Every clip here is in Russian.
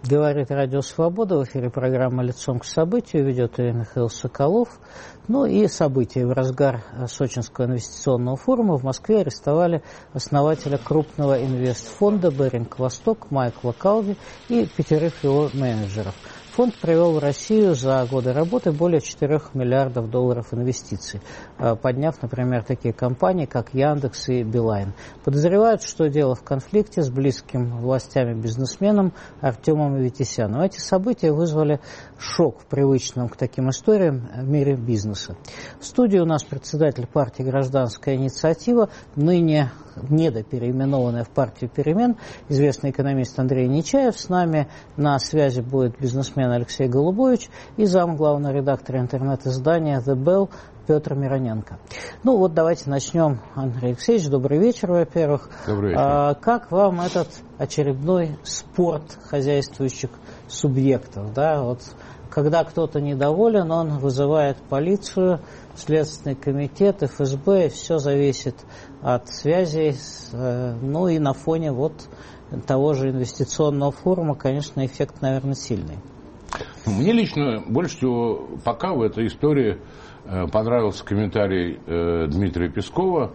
Говорит Радио Свобода. В эфире программа «Лицом к событию». Ведет ее Михаил Соколов. Ну и события. В разгар Сочинского инвестиционного форума в Москве арестовали основателя крупного инвестфонда «Беринг Восток» Майкла Калви и 5 его менеджеров. Фонд привел в Россию за годы работы более 4 миллиардов долларов инвестиций, подняв, например, такие компании, как Яндекс и Билайн. Подозревают, что дело в конфликте с близким властями бизнесменом Артемом Витисяном. Эти события вызвали шок в привычном к таким историям мире бизнеса. В студии у нас председатель партии «Гражданская инициатива», ныне недопереименованная в партию «Перемен», известный экономист Андрей Нечаев. С нами на связи будет бизнесмен Алексей Голубович и зам главного редактора интернет-издания «The Bell» Петр Мироненко. Ну вот давайте начнем. Андрей Алексеевич, добрый вечер, во-первых. Добрый вечер. Как вам этот очередной спорт хозяйствующих субъектов? Да? Вот, когда кто-то недоволен, он вызывает полицию, Следственный комитет, ФСБ, все зависит от связей, ну и на фоне вот того же инвестиционного форума, конечно, эффект, наверное, сильный. Мне лично больше всего пока в этой истории понравился комментарий Дмитрия Пескова,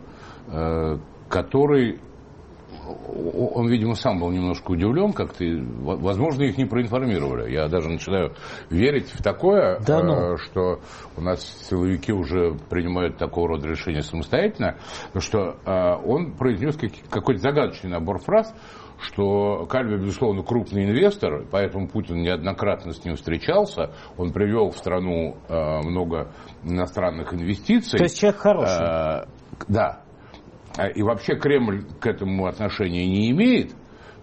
который, он, видимо, сам был немножко удивлен, как-то, возможно, их не проинформировали. Я даже начинаю верить в такое, что у нас силовики уже принимают такого рода решения самостоятельно, что он произнес какой-то загадочный набор фраз, что Кальви, безусловно, крупный инвестор, поэтому Путин неоднократно с ним встречался, он привел в страну много иностранных инвестиций. То есть человек хороший. Да. И вообще Кремль к этому отношения не имеет,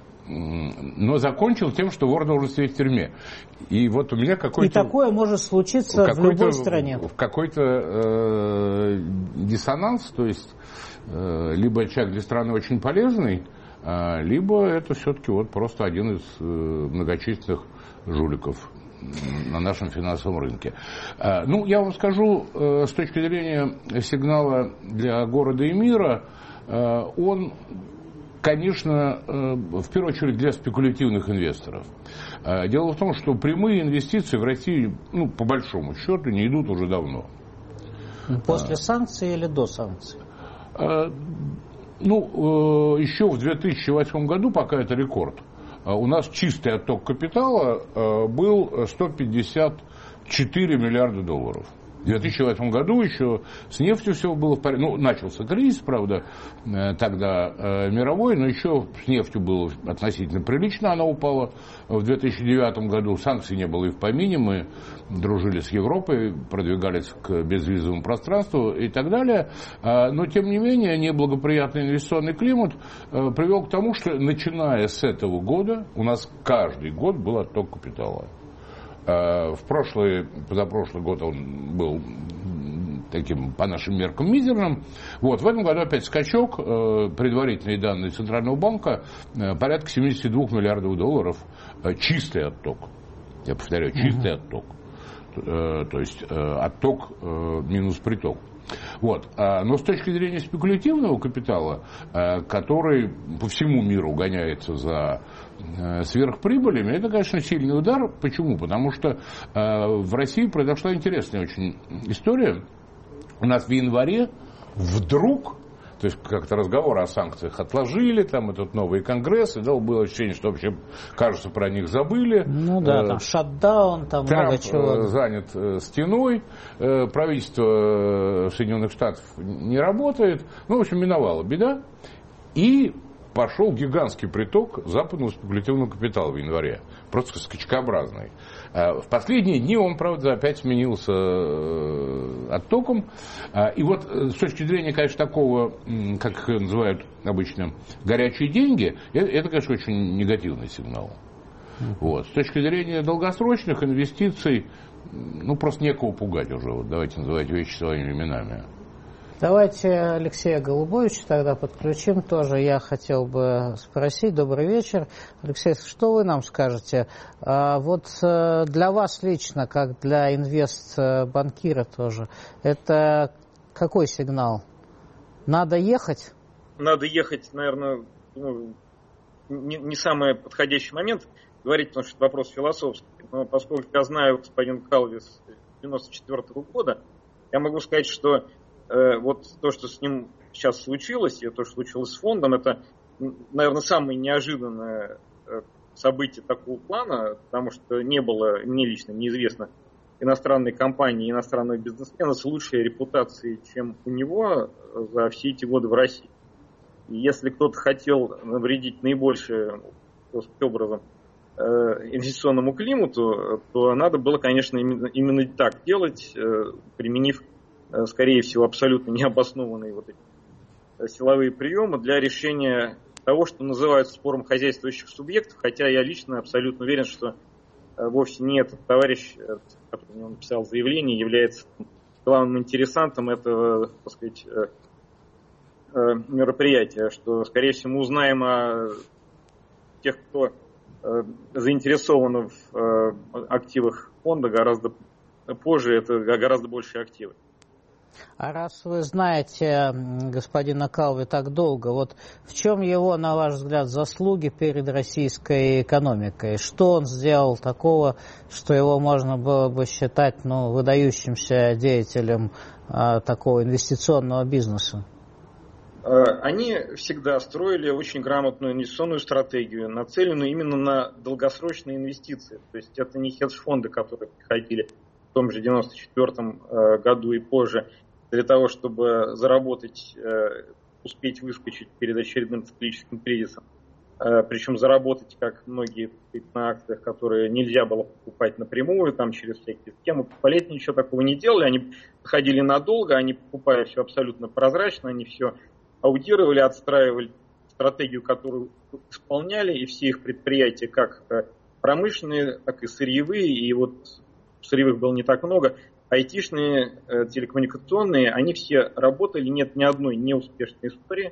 но закончил тем, что вор должен сидеть в тюрьме. И вот у меня какой-то... И такое может случиться в любой стране. В какой-то диссонанс, то есть либо человек для страны очень полезный, либо это все-таки вот просто один из многочисленных жуликов на нашем финансовом рынке. Ну, я вам скажу, с точки зрения сигнала для города и мира, он, конечно, в первую очередь для спекулятивных инвесторов. Дело в том, что прямые инвестиции в России, ну, по большому счету, не идут уже давно. После санкций или до санкций? Ну, еще в 2008 году, пока это рекорд, у нас чистый отток капитала был 154 миллиарда долларов. В 2008 году еще с нефтью все было в порядке. Ну, начался кризис, правда, тогда мировой, но еще с нефтью было относительно прилично, она упала в 2009 году. Санкций не было и в помине, мы дружили с Европой, продвигались к безвизовому пространству и так далее. Но, тем не менее, неблагоприятный инвестиционный климат привел к тому, что, начиная с этого года, у нас каждый год был отток капитала. В позапрошлый год он был таким, по нашим меркам, мизерным. Вот, в этом году опять скачок, предварительные данные Центрального банка, порядка 72 миллиардов долларов, чистый отток. Я повторяю, чистый отток. То есть отток минус приток. Вот. Но с точки зрения спекулятивного капитала, который по всему миру гоняется за сверхприбылями, это, конечно, сильный удар. Почему? Потому что в России произошла интересная очень история. У нас в январе вдруг, то есть как-то разговоры о санкциях отложили, там этот новый конгресс, и было ощущение, что вообще, кажется, про них забыли. Ну да, там шатдаун, там Трамп много чего. занят стеной, правительство Соединенных Штатов не работает. Ну, в общем, миновала беда. И пошел гигантский приток западного спекулятивного капитала в январе. Просто скачкообразный. В последние дни он, правда, опять сменился оттоком. И вот с точки зрения, конечно, такого, как их называют обычно, горячие деньги, это, конечно, очень негативный сигнал. Вот. С точки зрения долгосрочных инвестиций, ну, просто некого пугать уже. Вот давайте называть вещи своими именами. Давайте Алексея Голубовича тогда подключим тоже. Я хотел бы спросить. Добрый вечер. Алексей, что вы нам скажете? Вот для вас лично, как для инвестбанкира тоже, это какой сигнал? Надо ехать? Надо ехать, наверное, не самый подходящий момент. говорить, потому что это вопрос философский. Но поскольку я знаю господина Калви с 1994 года, я могу сказать, что вот то, что с ним сейчас случилось, и то, что случилось с фондом, это, наверное, самое неожиданное событие такого плана, потому что не было, мне лично неизвестно, иностранной компании, иностранного бизнесмена с лучшей репутацией, чем у него за все эти годы в России. И если кто-то хотел навредить наибольшим образом инвестиционному климату, то надо было, конечно, именно так делать, применив, скорее всего, абсолютно необоснованные вот эти силовые приемы для решения того, что называют спором хозяйствующих субъектов, хотя я лично абсолютно уверен, что вовсе не этот товарищ, который написал заявление, является главным интересантом этого, так сказать, мероприятия, что, скорее всего, мы узнаем о тех, кто заинтересован в активах фонда гораздо позже, это гораздо большие активы. А раз вы знаете господина Калви так долго, вот в чем его, на ваш взгляд, заслуги перед российской экономикой? Что он сделал такого, что его можно было бы считать выдающимся деятелем такого инвестиционного бизнеса? Они всегда строили очень грамотную инвестиционную стратегию, нацеленную именно на долгосрочные инвестиции. То есть это не хедж-фонды, которые приходили в том же 1994 году и позже, для того, чтобы заработать, успеть выскочить перед очередным циклическим кризисом. Причем заработать, как многие на акциях, которые нельзя было покупать напрямую, там через всякие схемы. Покупали, ничего такого не делали, они ходили надолго, они покупали все абсолютно прозрачно, они все аудировали, отстраивали стратегию, которую исполняли, и все их предприятия, как промышленные, так и сырьевые, и вот сырьевых было не так много, айтишные, телекоммуникационные, они все работали, нет ни одной неуспешной истории,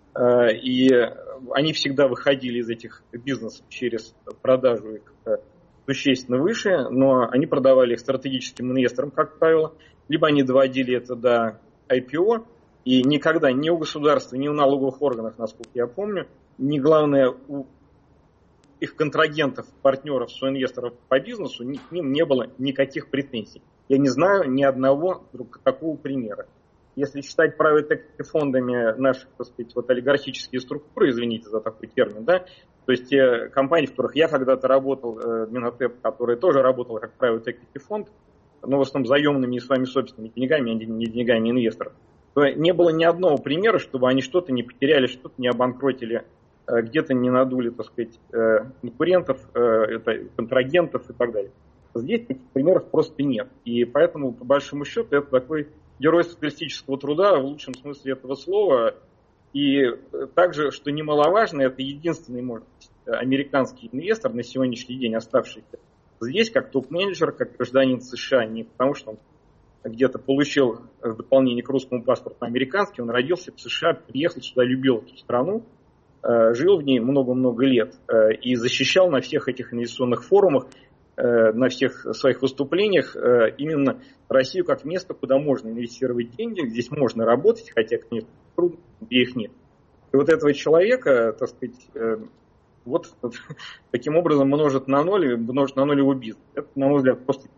и они всегда выходили из этих бизнесов через продажу их существенно выше, но они продавали их стратегическим инвесторам, как правило, либо они доводили это до IPO, и никогда ни у государства, ни у налоговых органов, насколько я помню, ни главное у их контрагентов, партнеров, соинвесторов по бизнесу, к ним не было никаких претензий. Я не знаю ни одного такого примера. Если считать private equity фондами наши, так сказать, вот олигархические структуры, извините за такой термин, да, то есть те компании, в которых я когда-то работал, Минотеп, который тоже работал как private equity фонд, но в основном заемными и своими собственными деньгами, а не деньгами инвесторов, то не было ни одного примера, чтобы они что-то не потеряли, что-то не обанкротили, где-то не надули, так сказать, конкурентов, контрагентов и так далее. Здесь таких примеров просто нет. И поэтому, по большому счету, это такой герой социалистического труда в лучшем смысле этого слова. И также, что немаловажно, это единственный, может быть, американский инвестор на сегодняшний день, оставшийся здесь, как топ-менеджер, как гражданин США, не потому что он где-то получил в дополнение к русскому паспорту американский, он родился в США, приехал сюда, любил эту страну, жил в ней много-много лет и защищал на всех этих инвестиционных форумах, на всех своих выступлениях именно Россию как место, куда можно инвестировать деньги, здесь можно работать, хотя, конечно, трудно, где их нет. И вот этого человека, так сказать, вот таким образом множит на ноль его бизнес. Это, на мой взгляд, просто...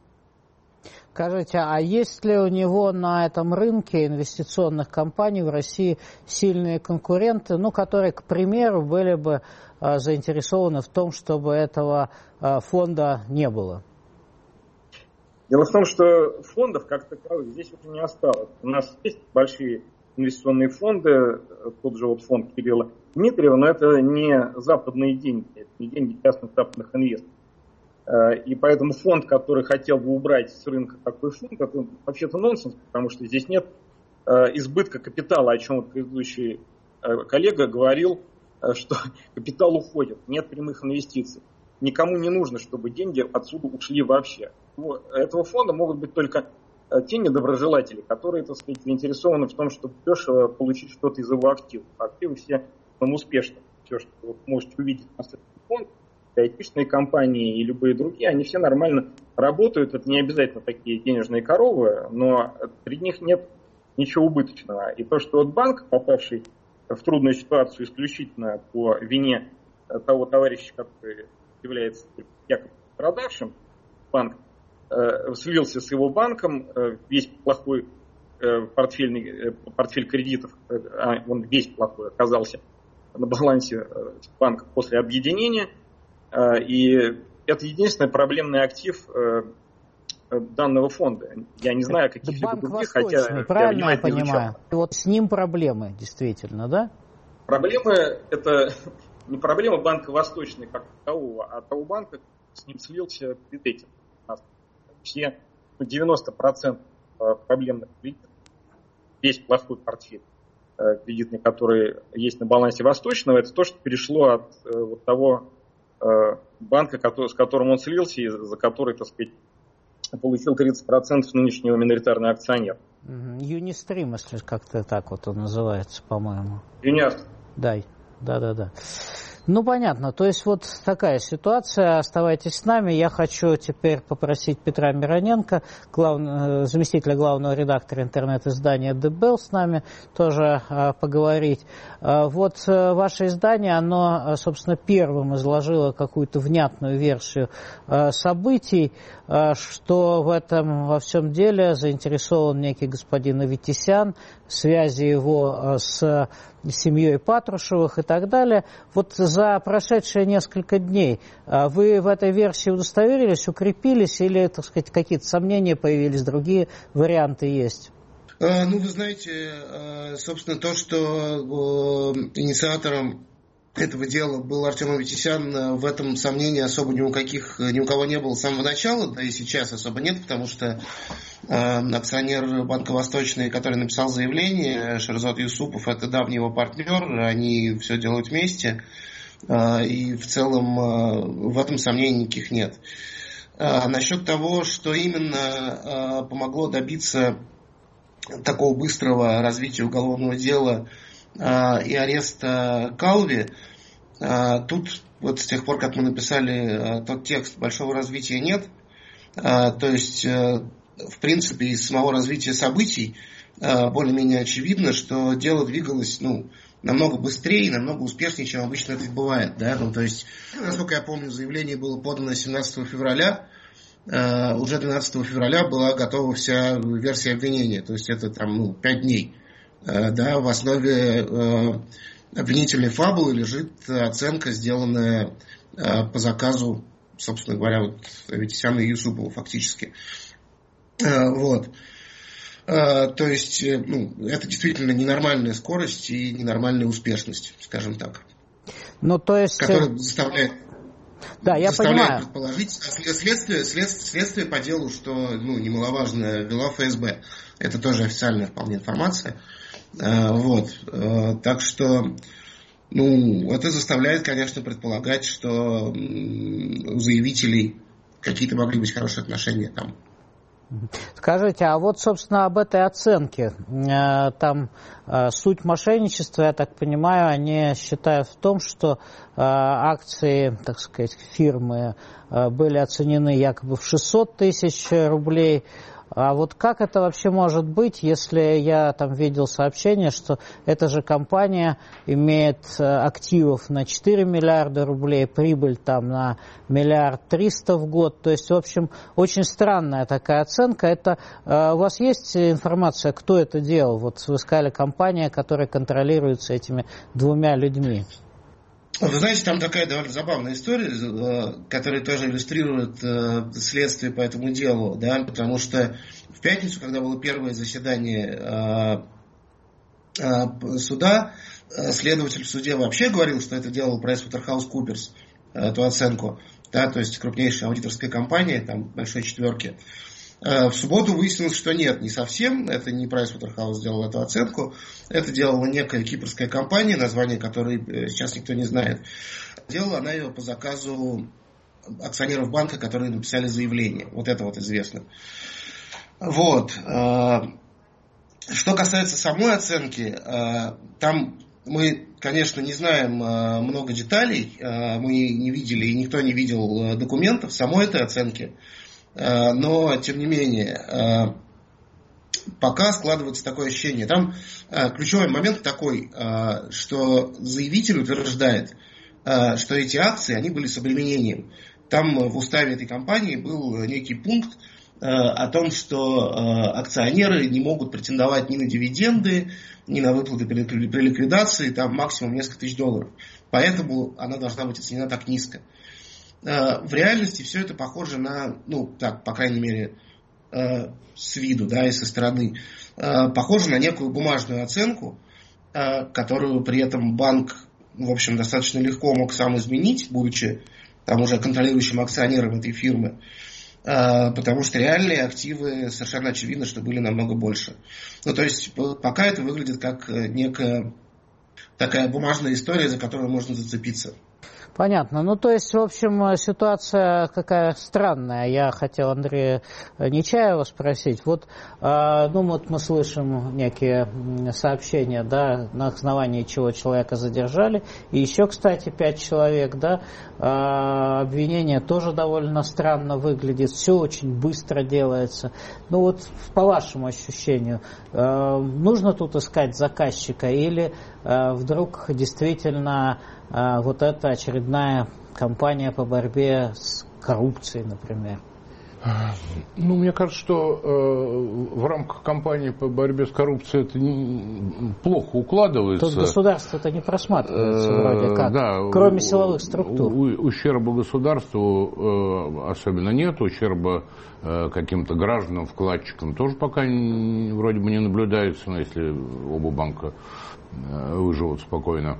Скажите, а есть ли у него на этом рынке инвестиционных компаний в России сильные конкуренты, которые, к примеру, были бы заинтересованы в том, чтобы этого фонда не было? Дело в том, что фондов как таковых здесь уже не осталось. У нас есть большие инвестиционные фонды, тот же вот фонд Кирилла Дмитриева, но это не западные деньги, это не деньги частных западных инвесторов. И поэтому фонд, который хотел бы убрать с рынка такой фонд, это вообще-то нонсенс, потому что здесь нет избытка капитала, о чем вот предыдущий коллега говорил, что капитал уходит, нет прямых инвестиций. Никому не нужно, чтобы деньги отсюда ушли вообще. У этого фонда могут быть только те недоброжелатели, которые, так сказать, заинтересованы в том, чтобы дешево получить что-то из его активов. Активы все успешны. Все, что вы можете увидеть на сайте фонда, айтишные компании и любые другие, они все нормально работают. Это не обязательно такие денежные коровы, но среди них нет ничего убыточного. И то, что вот банк, попавший в трудную ситуацию исключительно по вине того товарища, который является якобы продавшим, банк слился с его банком, весь плохой портфель кредитов, он весь плохой оказался на балансе банка после объединения. И это единственный проблемный актив данного фонда. Я не знаю, каких банк других, Восточный, хотя правильно я понимаю. И вот с ним проблемы, действительно, да? Проблемы – это не проблема банка Восточный как такового, а того банка, с ним слился перед этим. У нас все 90% проблемных кредитов, весь плохой портфель кредитный, который есть на балансе Восточного, это то, что перешло от вот того банка, с которым он слился, и за который, так сказать, получил 30% нынешнего миноритарного акционера. Юнистрим, если как-то так вот он называется, по-моему. Юниарт. Да. Ну, понятно. То есть вот такая ситуация. Оставайтесь с нами. Я хочу теперь попросить Петра Мироненко, заместителя главного редактора интернет-издания ДБЛ, с нами тоже поговорить. Вот ваше издание, оно, собственно, первым изложило какую-то внятную версию событий, что в этом во всем деле заинтересован некий господин Аветисян, связи его с семьей Патрушевых и так далее. Вот за прошедшие несколько дней вы в этой версии удостоверились, укрепились или, так сказать, какие-то сомнения появились, другие варианты есть? Ну, вы знаете, собственно, то, что инициатором этого дела был Артем Аветисян, в этом сомнений особо ни у кого не было с самого начала, да и сейчас особо нет, потому что акционер Банка Восточный, который написал заявление, Шерзот Юсупов, это давний его партнер, они все делают вместе, и в целом в этом сомнений никаких нет. Насчет того, что именно помогло добиться такого быстрого развития уголовного дела и ареста Калви, тут вот с тех пор, как мы написали тот текст, большого развития нет. То есть, в принципе, из самого развития событий более-менее очевидно, что дело двигалось намного быстрее и намного успешнее, чем обычно это бывает. Да? То есть, насколько я помню, заявление было подано 17 февраля, уже 12 февраля была готова вся версия обвинения, то есть это 5 дней. Да, в основе обвинительной фабулы лежит оценка, сделанная по заказу, собственно говоря, Аветисяна и Юсупова фактически. Вот. То есть, это действительно ненормальная скорость и ненормальная успешность, скажем так. То есть... Которая заставляет понимаю. Предположить, следствие по делу, что немаловажно, вела ФСБ. Это тоже официальная вполне информация. Вот. Так что это заставляет, конечно, предполагать, что у заявителей какие-то могли быть хорошие отношения там. Скажите, а вот, собственно, об этой оценке. Там суть мошенничества, я так понимаю, они считают в том, что акции, так сказать, фирмы были оценены якобы в 600 тысяч рублей. А вот как это вообще может быть, если я там видел сообщение, что эта же компания имеет активов на 4 миллиарда рублей, прибыль там на 1 300 000 000 в год. То есть, в общем, очень странная такая оценка. Это у вас есть информация, кто это делал? Вот вы сказали, компания, которая контролируется этими 2 людьми. Вы знаете, там такая довольно забавная история, которая тоже иллюстрирует следствие по этому делу, да, потому что в пятницу, когда было первое заседание суда, следователь в суде вообще говорил, что это делал PricewaterhouseCoopers, эту оценку, да, то есть крупнейшая аудиторская компания, там, большой четверки. В субботу выяснилось, что нет, не совсем, это не Pricewaterhouse сделал эту оценку, это делала некая кипрская компания, название которой сейчас никто не знает. Делала она ее по заказу акционеров банка, которые написали заявление. Вот это вот известно. Вот. Что касается самой оценки, там мы, конечно, не знаем много деталей, мы не видели, и никто не видел документов самой этой оценки. Но, тем не менее, пока складывается такое ощущение. Там ключевой момент такой, что заявитель утверждает, что эти акции, они были с обременением. Там в уставе этой компании был некий пункт о том, что акционеры не могут претендовать ни на дивиденды, ни на выплаты при ликвидации, там максимум несколько тысяч долларов. Поэтому она должна быть оценена так низко. В реальности все это похоже на, по крайней мере, с виду, и со стороны, похоже на некую бумажную оценку, которую при этом банк, в общем, достаточно легко мог сам изменить, будучи там уже контролирующим акционером этой фирмы, потому что реальные активы совершенно очевидно, что были намного больше. То есть пока это выглядит как некая такая бумажная история, за которую можно зацепиться. Понятно. То есть, в общем, ситуация какая странная. Я хотел Андрея Нечаева спросить. Вот мы слышим некие сообщения, на основании чего человека задержали. И еще, кстати, 5 человек, обвинение тоже довольно странно выглядит. Все очень быстро делается. По вашему ощущению, нужно тут искать заказчика или вдруг действительно вот это очередная кампания по борьбе с коррупцией, например? Мне кажется, что в рамках кампании по борьбе с коррупцией это плохо укладывается. Тут государство-то не просматривается вроде как, кроме силовых структур. Ущерба государству особенно нет, ущерба каким-то гражданам, вкладчикам тоже пока вроде бы не наблюдается, если оба банка выживут спокойно.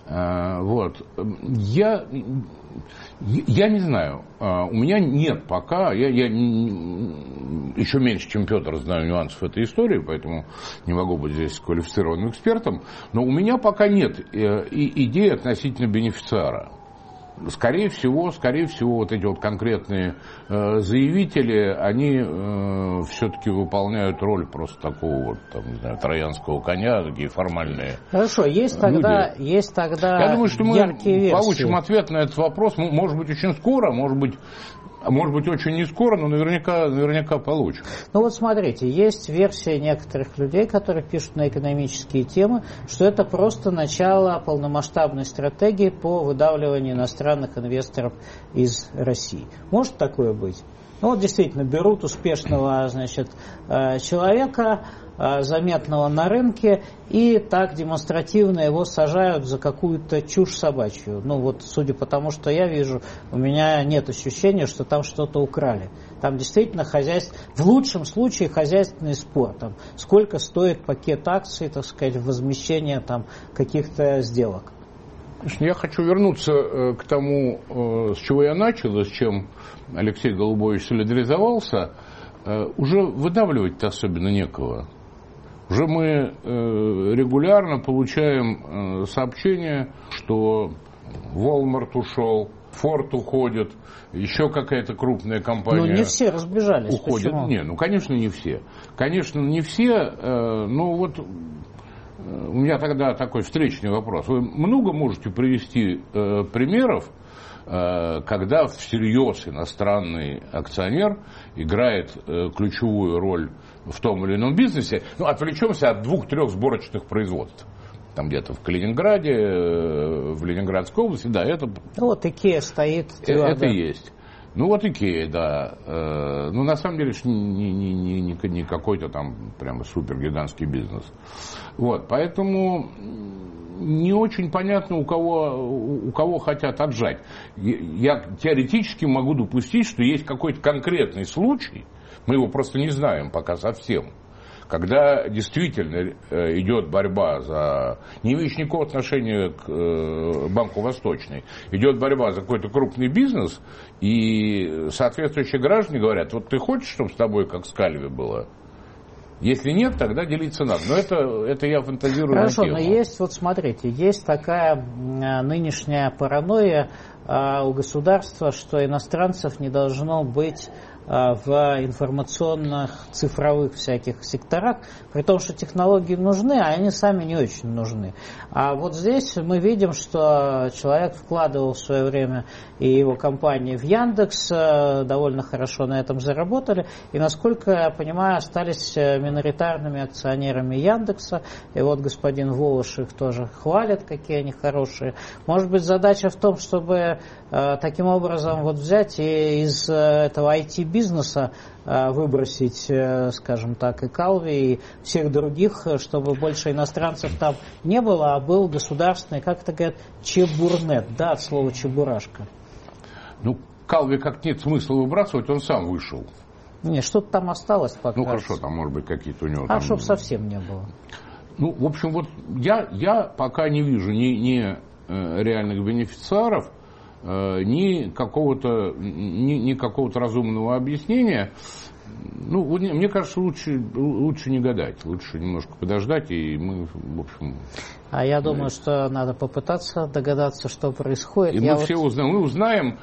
Я не знаю. У меня нет пока. Я еще меньше, чем Петр, знаю нюансов этой истории, поэтому не могу быть здесь квалифицированным экспертом. Но у меня пока нет идеи относительно бенефициара. Скорее всего, вот эти вот конкретные заявители, они все-таки выполняют роль просто такого троянского коня, такие формальные. Хорошо, есть тогда Я думаю, что мы получим ответ на этот вопрос, может быть, очень скоро, может быть, очень не скоро, но наверняка получим. Смотрите, есть версия некоторых людей, которые пишут на экономические темы, что это просто начало полномасштабной стратегии по выдавливанию иностранных инвесторов из России. Может такое быть? Действительно, берут успешного, человека, заметного на рынке, и так демонстративно его сажают за какую-то чушь собачью. Судя по тому, что я вижу, у меня нет ощущения, что там что-то украли. Там действительно в лучшем случае хозяйственный спор. Сколько стоит пакет акций, возмещение каких-то сделок. Я хочу вернуться к тому, с чего я начал, и с чем Алексей Голубович солидаризовался. Уже выдавливать-то особенно некого. Уже мы регулярно получаем сообщения, что Walmart ушел, Ford уходит, еще какая-то крупная компания не все разбежались. Уходит. Почему? Конечно, не все. Конечно, не все. У меня тогда такой встречный вопрос. Вы много можете привести примеров, когда всерьез иностранный акционер играет ключевую роль в том или ином бизнесе? Отвлечемся от 2-3 сборочных производств. Там где-то в Калининграде, в Ленинградской области, это... Икеа стоит твердо. Это есть. Икеа, да. На самом деле, не какой-то там прямо супергигантский бизнес. Поэтому не очень понятно, у кого хотят отжать. Я теоретически могу допустить, что есть какой-то конкретный случай, мы его просто не знаем пока совсем, когда действительно идет борьба за... Не имеющий никакого отношения к Банку Восточный. Идет борьба за какой-то крупный бизнес, и соответствующие граждане говорят, ты хочешь, чтобы с тобой как с Кальви было? Если нет, тогда делиться надо. Но это я фантазирую на тему. Хорошо, но есть, смотрите, есть такая нынешняя паранойя у государства, что иностранцев не должно быть в информационных, цифровых всяких секторах, при том, что технологии нужны, а они сами не очень нужны. А вот здесь мы видим, что человек вкладывал в свое время, и его компании в Яндекс довольно хорошо на этом заработали, и, насколько я понимаю, остались миноритарными акционерами Яндекса, и вот господин Волош их тоже хвалит, какие они хорошие. Может быть, задача в том, чтобы таким образом вот взять и из этого IT-бизнеса выбросить, скажем так, и Калви, и всех других, чтобы больше иностранцев там не было, а был государственный, как это говорят, чебурнет, да, от слова чебурашка. Ну, Калви как нет смысла выбрасывать, он сам вышел. Не, что-то там осталось пока. Ну, хорошо, там, может быть, какие-то у него... А чтоб совсем не было. Ну, в общем, вот я пока не вижу ни реальных бенефициаров, ни какого-то разумного объяснения. Ну, мне кажется, лучше не гадать, лучше немножко подождать, и мы, в общем... А я думаю, что надо попытаться догадаться, что происходит. И мы все узнаем,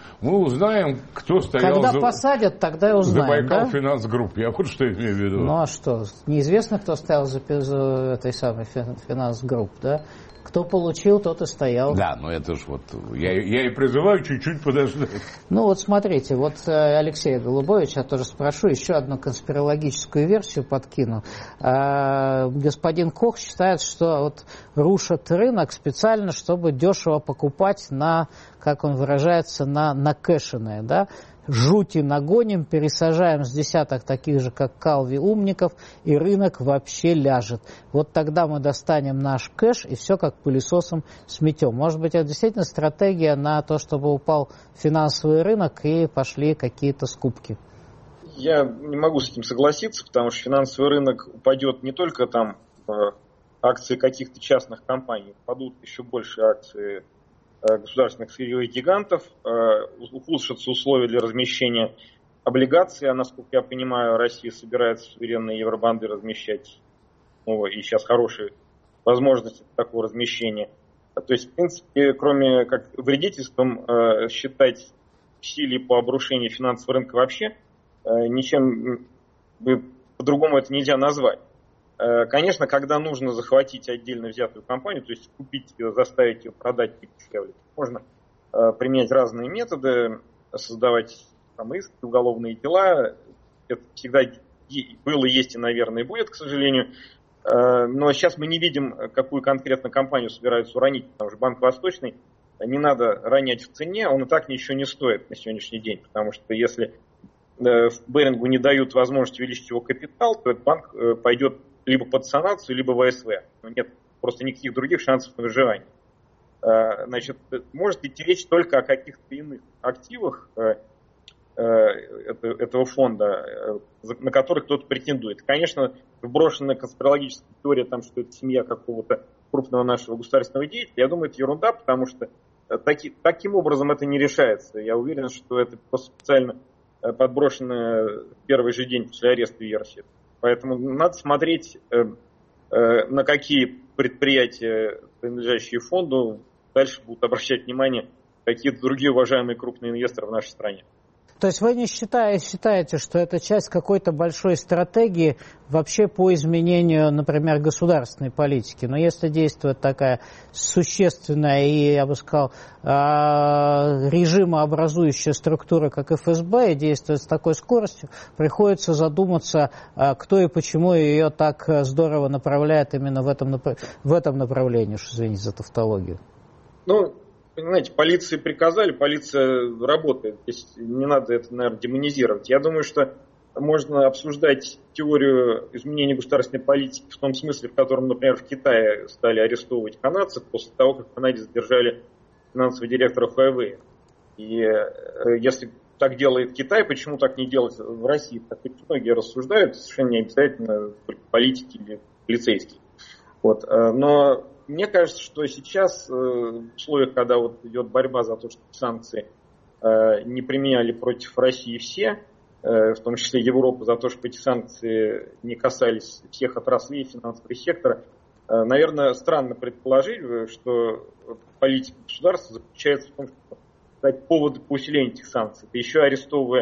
кто стоял Когда посадят, тогда и узнаем, за Байкал да? Финанс Групп, я вот что имею в виду. Ну а что, неизвестно, кто стоял за этой самой Финанс Групп, да? Кто получил, тот и стоял. Да, но это ж вот, я и призываю чуть-чуть подождать. Ну вот смотрите, вот Алексей Голубович, я тоже спрошу, еще одну конспирологическую версию подкину. Господин Кох считает, что вот рушат рынок специально, чтобы дешево покупать на, как он выражается, на кэшеное, да? Жути нагоним, пересажаем с десяток таких же, как Калви, умников, и рынок вообще ляжет. Вот тогда мы достанем наш кэш и все как пылесосом сметем. Может быть, это действительно стратегия на то, чтобы упал финансовый рынок и пошли какие-то скупки? Я не могу с этим согласиться, потому что финансовый рынок упадет не только там акции каких-то частных компаний, упадут еще больше акции государственных сырьевых гигантов, ухудшатся условия для размещения облигаций, а насколько я понимаю, Россия собирается суверенные евробанды размещать, и сейчас хорошие возможности такого размещения. То есть, в принципе, кроме как вредительством считать усилия по обрушению финансового рынка вообще, ничем по-другому это нельзя назвать. Конечно, когда нужно захватить отдельно взятую компанию, то есть купить ее, заставить ее продать дешевле, можно применять разные методы, создавать там иски, уголовные дела. Это всегда было, есть и, наверное, будет, к сожалению. Но сейчас мы не видим, какую конкретно компанию собираются уронить, потому что Банк Восточный не надо ронять в цене, он и так ничего не стоит на сегодняшний день, потому что если Берингу не дают возможность увеличить его капитал, то этот банк пойдет либо под санацию, либо в АСВ. Нет просто никаких других шансов на выживание. Значит, может идти речь только о каких-то иных активах этого фонда, на которые кто-то претендует. Конечно, вброшенная конспирологическая теория, там, что это семья какого-то крупного нашего государственного деятеля, я думаю, это ерунда, потому что таким образом это не решается. Я уверен, что это просто специально подброшенная в первый же день после ареста версия. Поэтому надо смотреть, на какие предприятия, принадлежащие фонду, дальше будут обращать внимание какие-то другие уважаемые крупные инвесторы в нашей стране. То есть вы не считаете, что это часть какой-то большой стратегии вообще по изменению, например, государственной политики? Но если действует такая существенная и, я бы сказал, режимообразующая структура, как ФСБ, и действует с такой скоростью, приходится задуматься, кто и почему ее так здорово направляет именно в этом направлении, уж извините за тавтологию. Ну, понимаете, полиции приказали, полиция работает. Здесь не надо это, наверное, демонизировать. Я думаю, что можно обсуждать теорию изменения государственной политики в том смысле, в котором, например, в Китае стали арестовывать канадцев после того, как в Канаде задержали финансового директора Huawei. И если так делает Китай, почему так не делать в России? Так ведь многие рассуждают, совершенно не обязательно политики или полицейские. Вот. Но мне кажется, что сейчас, в условиях, когда вот идет борьба за то, чтобы санкции не применяли против России все, в том числе Европа, за то, чтобы эти санкции не касались всех отраслей финансового сектора, наверное, странно предположить, что политика государства заключается в том, чтобы дать поводы по усилению этих санкций. Да еще арестовывая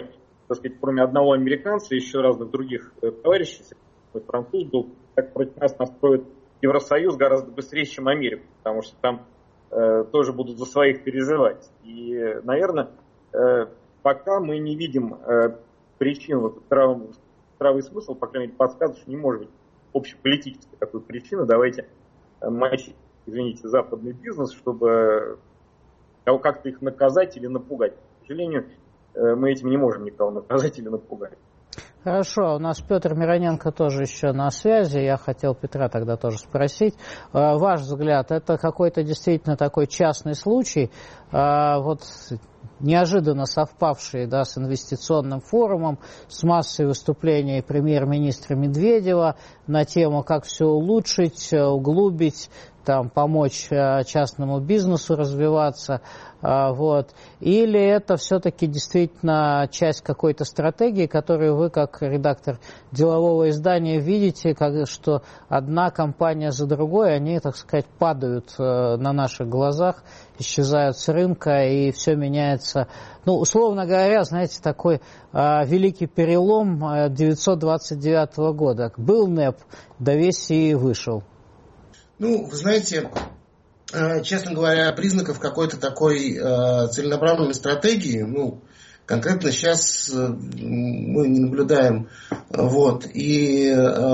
так сказать, кроме одного американца, еще разных других товарищей, француз был, как против нас настроит Евросоюз гораздо быстрее, чем Америку, потому что там тоже будут за своих переживать. И, наверное, пока мы не видим причин, вот здравый смысл, по крайней мере, подсказывает, что не может быть общеполитической такой причины. Давайте мочить, извините, западный бизнес, чтобы как-то их наказать или напугать. К сожалению, мы этим не можем никого наказать или напугать. Хорошо, у нас Петр Мироненко тоже еще на связи. Я хотел Петра тогда тоже спросить. Ваш взгляд, это какой-то действительно такой частный случай, вот неожиданно совпавший, да, с инвестиционным форумом, с массой выступлений премьер-министра Медведева на тему, как все улучшить, углубить, там, помочь частному бизнесу развиваться, вот. Или это все-таки действительно часть какой-то стратегии, которую вы, как редактор делового издания, видите, что одна компания за другой, они, так сказать, падают на наших глазах, исчезают с рынка, и все меняется. Ну, условно говоря, знаете, такой великий перелом 1929 года. Был НЭП, да весь и вышел. Ну, вы знаете, честно говоря, признаков какой-то такой целенаправленной стратегии, ну, конкретно сейчас мы не наблюдаем. Вот. И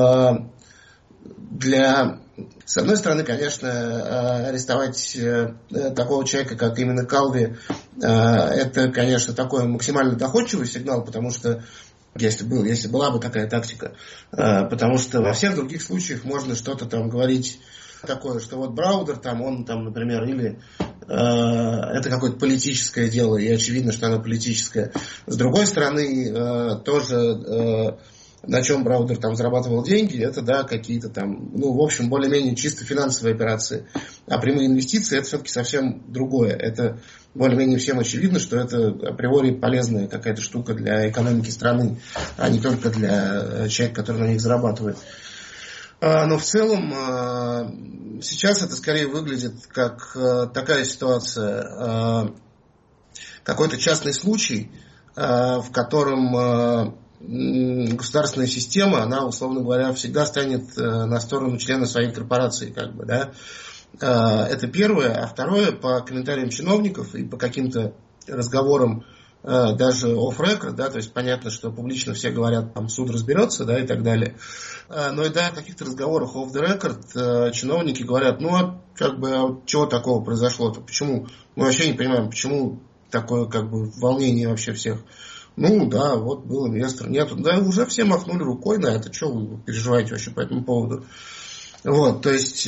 с одной стороны, конечно, арестовать такого человека, как именно Калви, это, конечно, такой максимально доходчивый сигнал, потому что если была бы такая тактика, потому что во всех других случаях можно что-то там говорить такое, что вот Браудер, там, он там, например, или это какое-то политическое дело, и очевидно, что оно политическое. С другой стороны, тоже на чем Браудер там зарабатывал деньги, это, да, какие-то там, ну, в общем, более-менее чисто финансовые операции. А прямые инвестиции — это все-таки совсем другое. Это более-менее всем очевидно, что это априори полезная какая-то штука для экономики страны, а не только для человека, который на них зарабатывает. Но в целом сейчас это скорее выглядит как такая ситуация, какой-то частный случай, в котором государственная система, она, условно говоря, всегда станет на сторону члена своей корпорации, как бы, да. Это первое. А второе, по комментариям чиновников и по каким-то разговорам даже off-record, да, то есть понятно, что публично все говорят, там, суд разберется, да, и так далее. Но и да, в каких-то разговорах off the record чиновники говорят, ну, а как бы, чего такого произошло-то, почему? Мы вообще не понимаем, почему такое, как бы, волнение вообще всех. Ну, да, вот был инвестор, нет, да, уже все махнули рукой на это, что вы переживаете вообще по этому поводу? Вот, то есть,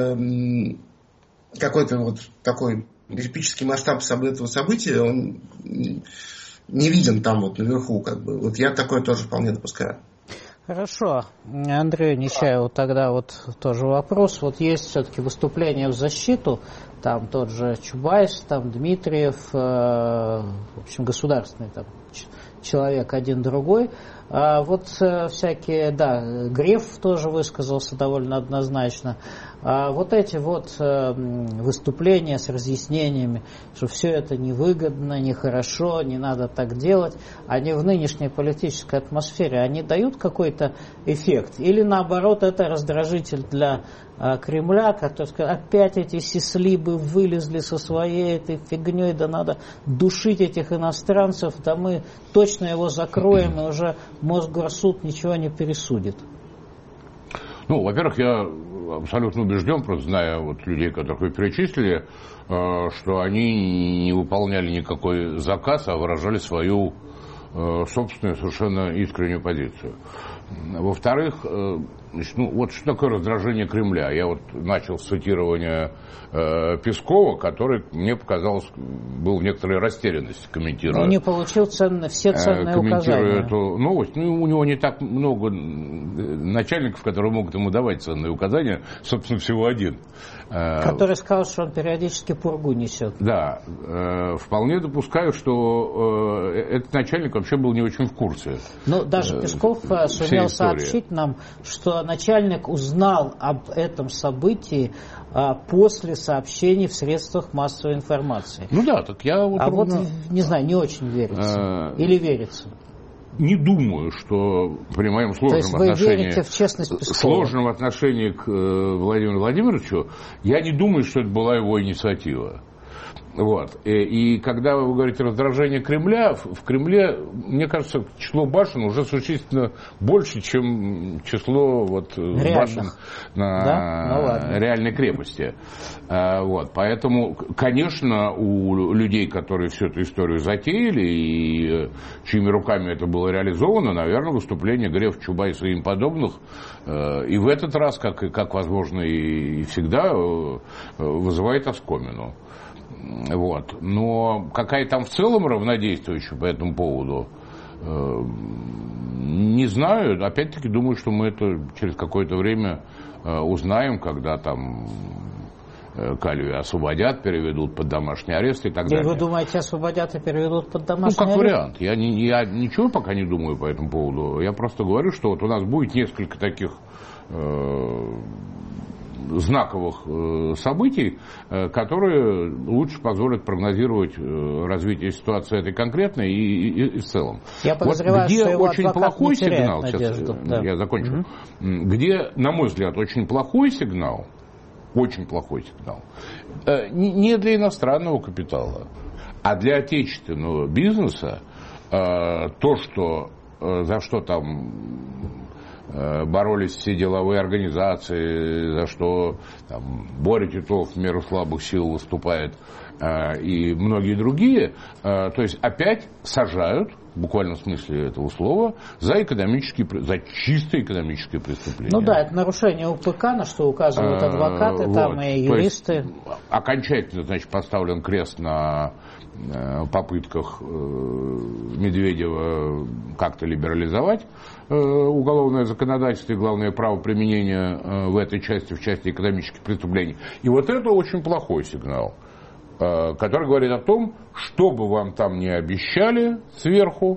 какой-то вот такой эпический масштаб этого события, он не виден там вот наверху, как бы. Вот я такое тоже вполне допускаю. Хорошо. Андрею Нечаеву тогда вот тоже вопрос. Вот есть все-таки выступление в защиту, там тот же Чубайс, там Дмитриев, в общем, государственный там человек один другой. Вот всякие, да, Греф тоже высказался довольно однозначно. Вот эти вот выступления с разъяснениями, что все это невыгодно, нехорошо, не надо так делать, они в нынешней политической атмосфере, они дают какой-то эффект? Или наоборот, это раздражитель для Кремля, который сказал, опять эти сислибы вылезли со своей этой фигней, да надо душить этих иностранцев, да мы точно его закроем, и уже Мосгорсуд ничего не пересудит? Ну, во-первых, я абсолютно убежден, просто зная вот людей, которых вы перечислили, что они не выполняли никакой заказ, а выражали свою собственную совершенно искреннюю позицию. Во-вторых, значит, ну, вот что такое раздражение Кремля? Я вот начал с цитирования Пескова, который, мне показалось, был в некоторой растерянности, комментируя. Он не получил все ценные указания. Эту новость. Ну, у него не так много начальников, которые могут ему давать ценные указания, собственно, всего один. Который сказал, что он периодически пургу несет. Да, вполне допускаю, что этот начальник вообще был не очень в курсе. Ну, даже Песков сумел сообщить нам, что начальник узнал об этом событии после сообщений в средствах массовой информации. Ну да, так я вот... вот, не знаю, не очень верится. Или верится? не думаю, что при моем сложном отношении к Владимиру Владимировичу, я не думаю, что это была его инициатива. Вот. И когда вы говорите раздражение Кремля, в Кремле, мне кажется, число башен уже существенно больше, чем число башен на реальной крепости. Вот. Поэтому, конечно, у людей, которые всю эту историю затеяли и чьими руками это было реализовано, наверное, выступление Грефа, Чубайса и им подобных и в этот раз, как возможно и всегда, вызывает оскомину. Вот. Но какая там в целом равнодействующая по этому поводу, не знаю. Опять-таки думаю, что мы это через какое-то время узнаем, когда там Калию освободят, переведут под домашний арест и так далее. Вы думаете, освободят и переведут под домашний арест? Как вариант. Я ничего пока не думаю по этому поводу. Я просто говорю, что у нас будет несколько таких знаковых событий, которые лучше позволят прогнозировать развитие ситуации этой конкретной и в целом. Я подозреваю, где что его очень плохой сигнал, надежду. Сейчас я закончу, где, на мой взгляд, очень плохой сигнал, не для иностранного капитала, а для отечественного бизнеса, то, что за что там боролись все деловые организации, за что там, Боря Титов в меру слабых сил выступает, и многие другие, то есть опять сажают, в буквальном смысле этого слова, за чисто экономические преступления. Ну да, это нарушение УПК, на что указывают адвокаты, там и юристы. Окончательно, значит, поставлен крест на попытках Медведева как-то либерализовать уголовное законодательство и, главное, правоприменение в этой части, в части экономических преступлений. И вот это очень плохой сигнал, который говорит о том, что бы вам там ни обещали сверху,